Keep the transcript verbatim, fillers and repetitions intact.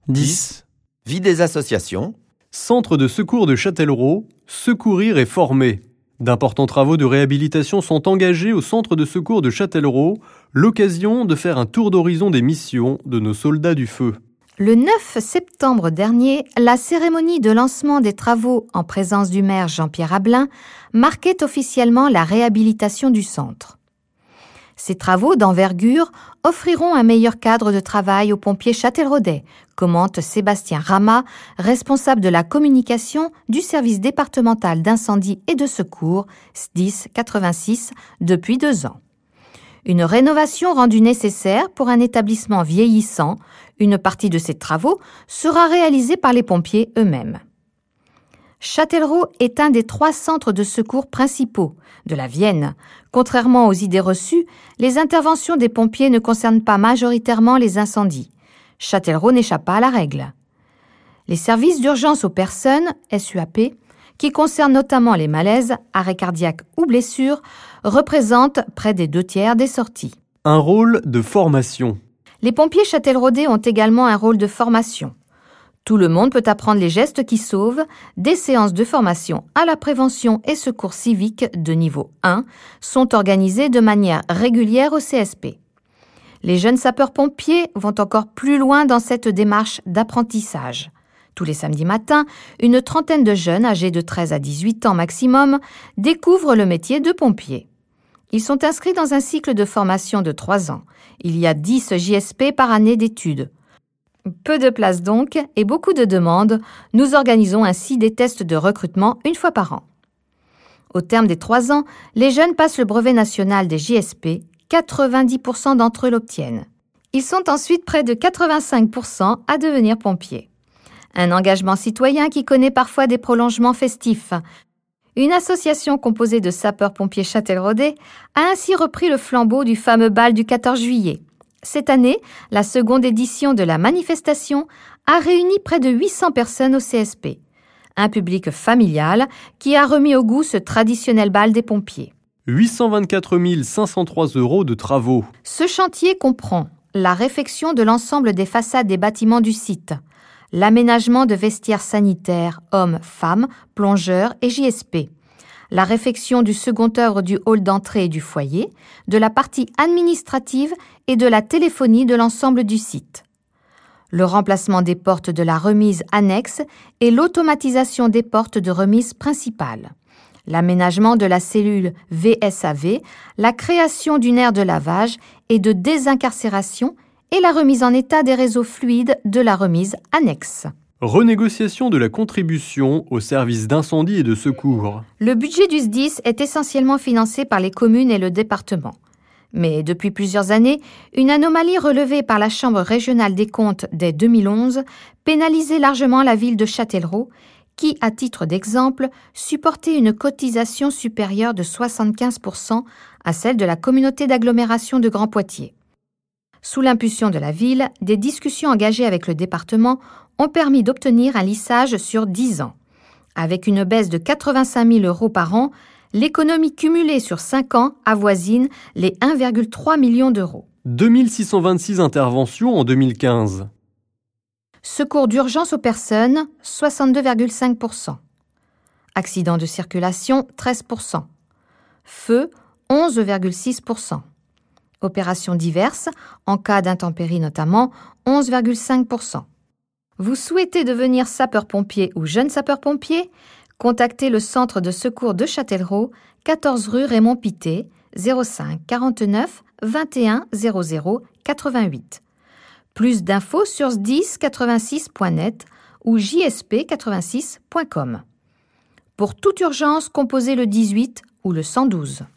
dix. Vie des associations. Centre de secours de Châtellerault, secourir et former. D'importants travaux de réhabilitation sont engagés au centre de secours de Châtellerault, l'occasion de faire un tour d'horizon des missions de nos soldats du feu. Le neuf septembre dernier, la cérémonie de lancement des travaux en présence du maire Jean-Pierre Ablin marquait officiellement la réhabilitation du centre. Ces travaux d'envergure offriront un meilleur cadre de travail aux pompiers châtelleraudais, commente Sébastien Ramat, responsable de la communication du service départemental d'incendie et de secours, S D I S quatre-vingt-six, depuis deux ans. Une rénovation rendue nécessaire pour un établissement vieillissant, une partie de ces travaux sera réalisée par les pompiers eux-mêmes. Châtellerault est un des trois centres de secours principaux de la Vienne. Contrairement aux idées reçues, les interventions des pompiers ne concernent pas majoritairement les incendies. Châtellerault n'échappe pas à la règle. Les services d'urgence aux personnes, S U A P, qui concernent notamment les malaises, arrêts cardiaques ou blessures, représentent près des deux tiers des sorties. Un rôle de formation. Les pompiers châtelleraudais ont également un rôle de formation. Tout le monde peut apprendre les gestes qui sauvent. Des séances de formation à la prévention et secours civique de niveau un sont organisées de manière régulière au C S P. Les jeunes sapeurs-pompiers vont encore plus loin dans cette démarche d'apprentissage. Tous les samedis matins, une trentaine de jeunes âgés de treize à dix-huit ans maximum découvrent le métier de pompier. Ils sont inscrits dans un cycle de formation de trois ans. Il y a dix J S P par année d'études. Peu de place donc et beaucoup de demandes. Nous organisons ainsi des tests de recrutement une fois par an. Au terme des trois ans, les jeunes passent le brevet national des J S P. quatre-vingt-dix pour cent d'entre eux l'obtiennent. Ils sont ensuite près de quatre-vingt-cinq pour cent à devenir pompiers. Un engagement citoyen qui connaît parfois des prolongements festifs. Une association composée de sapeurs-pompiers châtelleraudais a ainsi repris le flambeau du fameux bal du quatorze juillet. Cette année, la seconde édition de la manifestation a réuni près de huit cents personnes au C S P. Un public familial qui a remis au goût ce traditionnel bal des pompiers. huit cent vingt-quatre mille cinq cent trois euros de travaux. Ce chantier comprend la réfection de l'ensemble des façades des bâtiments du site, l'aménagement de vestiaires sanitaires, hommes, femmes, plongeurs et J S P, la réfection du second œuvre du hall d'entrée et du foyer, de la partie administrative et de la téléphonie de l'ensemble du site, le remplacement des portes de la remise annexe et l'automatisation des portes de remise principale, l'aménagement de la cellule V S A V, la création d'une aire de lavage et de désincarcération et la remise en état des réseaux fluides de la remise annexe. Renégociation de la contribution au service d'incendie et de secours. Le budget du S D I S est essentiellement financé par les communes et le département. Mais depuis plusieurs années, une anomalie relevée par la Chambre régionale des comptes dès deux mille onze pénalisait largement la ville de Châtellerault, qui, à titre d'exemple, supportait une cotisation supérieure de soixante-quinze pour cent à celle de la communauté d'agglomération de Grand Poitiers. Sous l'impulsion de la ville, des discussions engagées avec le département ont permis d'obtenir un lissage sur dix ans. Avec une baisse de quatre-vingt-cinq mille euros par an, l'économie cumulée sur cinq ans avoisine les un virgule trois million d'euros. deux mille six cent vingt-six interventions en deux mille quinze. Secours d'urgence aux personnes, soixante-deux virgule cinq pour cent. Accidents de circulation, treize pour cent. Feu, onze virgule six pour cent. Opérations diverses, en cas d'intempéries notamment, onze virgule cinq pour cent. Vous souhaitez devenir sapeur-pompier ou jeune sapeur-pompier? Contactez le centre de secours de Châtellerault, quatorze rue Raymond Pittet, zéro cinq quarante-neuf vingt et un zéro zéro quatre-vingt-huit. Plus d'infos sur s dix quatre-vingt-six point net ou j s p quatre-vingt-six point com. Pour toute urgence, composez le dix-huit ou le cent douze.